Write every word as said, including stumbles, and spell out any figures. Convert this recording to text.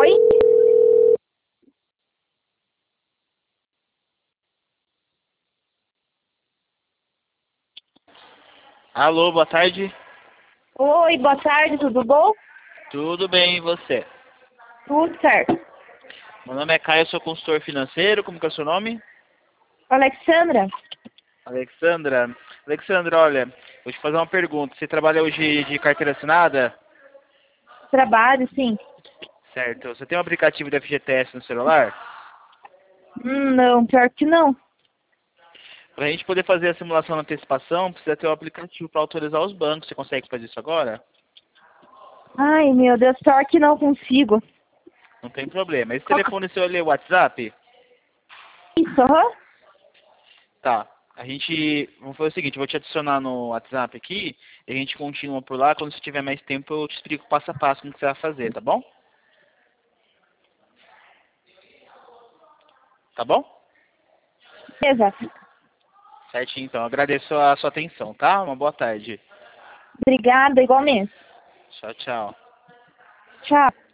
Oi? Alô, boa tarde. Oi, boa tarde, tudo bom? Tudo bem, e você? Tudo certo. Meu nome é Caio, eu sou consultor financeiro. Como que é o seu nome? Alexandra? Alexandra. Alexandra, olha, vou te fazer uma pergunta. Você trabalha hoje de carteira assinada? Trabalho, sim. Certo. Você tem um aplicativo da F G T S no celular? Hum, não, pior que não. Para a gente poder fazer a simulação na antecipação, precisa ter um aplicativo para autorizar os bancos. Você consegue fazer isso agora? Ai, meu Deus, pior que não consigo. Não tem problema. Esse Qual que- telefone seu ali é o WhatsApp? Isso, aham. Tá. A gente, vamos fazer o seguinte, eu vou te adicionar no WhatsApp aqui, e a gente continua por lá. Quando você tiver mais tempo, eu te explico passo a passo como que você vai fazer, tá bom? Tá bom? Exato. Certinho, então. Agradeço a sua atenção, tá? Uma boa tarde. Obrigada, igualmente. Tchau, tchau. Tchau.